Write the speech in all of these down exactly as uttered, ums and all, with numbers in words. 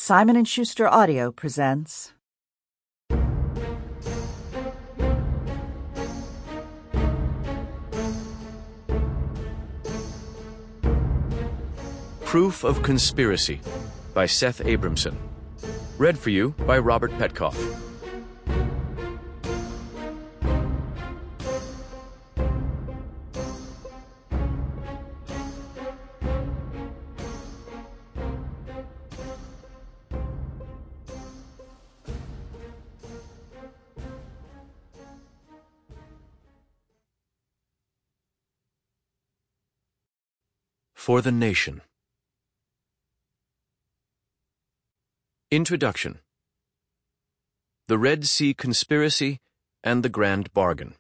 Simon and Schuster Audio presents Proof of Conspiracy by Seth Abramson. Read for you by Robert Petkoff. For the Nation. Introduction. The Red Sea Conspiracy and the Grand Bargain.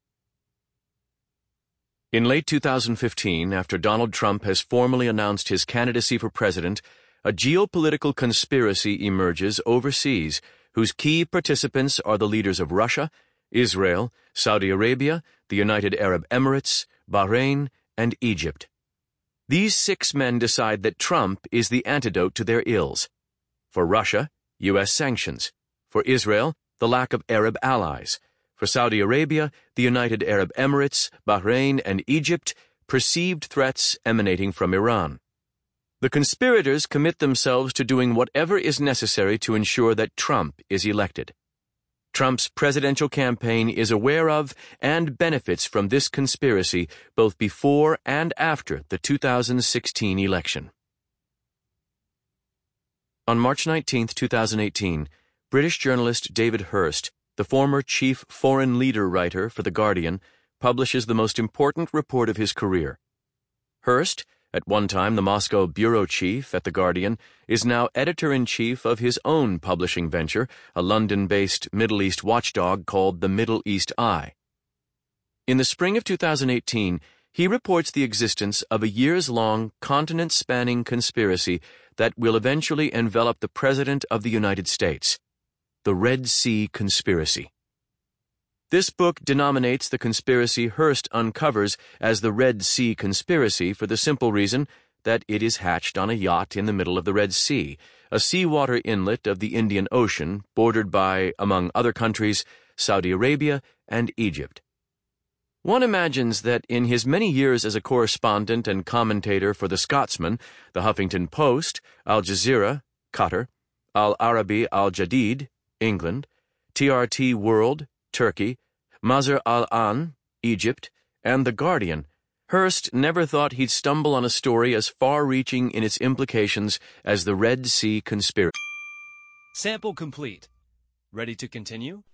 In late two thousand fifteen, after Donald Trump has formally announced his candidacy for president, a geopolitical conspiracy emerges overseas, whose key participants are the leaders of Russia, Israel, Saudi Arabia, the United Arab Emirates, Bahrain, and Egypt. These six men decide that Trump is the antidote to their ills. For Russia, U S sanctions. For Israel, the lack of Arab allies. For Saudi Arabia, the United Arab Emirates, Bahrain, and Egypt, perceived threats emanating from Iran. The conspirators commit themselves to doing whatever is necessary to ensure that Trump is elected. Trump's presidential campaign is aware of and benefits from this conspiracy both before and after the two thousand sixteen election. On March nineteenth, two thousand eighteen, British journalist David Hurst, the former chief foreign leader writer for The Guardian, publishes the most important report of his career. Hurst, at one time the Moscow bureau chief at The Guardian, is now editor-in-chief of his own publishing venture, a London-based Middle East watchdog called the Middle East Eye. In the spring of two thousand eighteen, he reports the existence of a years-long, continent-spanning conspiracy that will eventually envelop the President of the United States, the Red Sea Conspiracy. This book denominates the conspiracy Hurst uncovers as the Red Sea Conspiracy for the simple reason that it is hatched on a yacht in the middle of the Red Sea, a seawater inlet of the Indian Ocean bordered by, among other countries, Saudi Arabia and Egypt. One imagines that in his many years as a correspondent and commentator for The Scotsman, The Huffington Post, Al Jazeera, Qatar, Al Arabi Al Jadid, England, T R T World, Turkey, Mazar al-An, Egypt, and The Guardian, Hurst never thought he'd stumble on a story as far-reaching in its implications as the Red Sea Conspiracy. Sample complete. Ready to continue?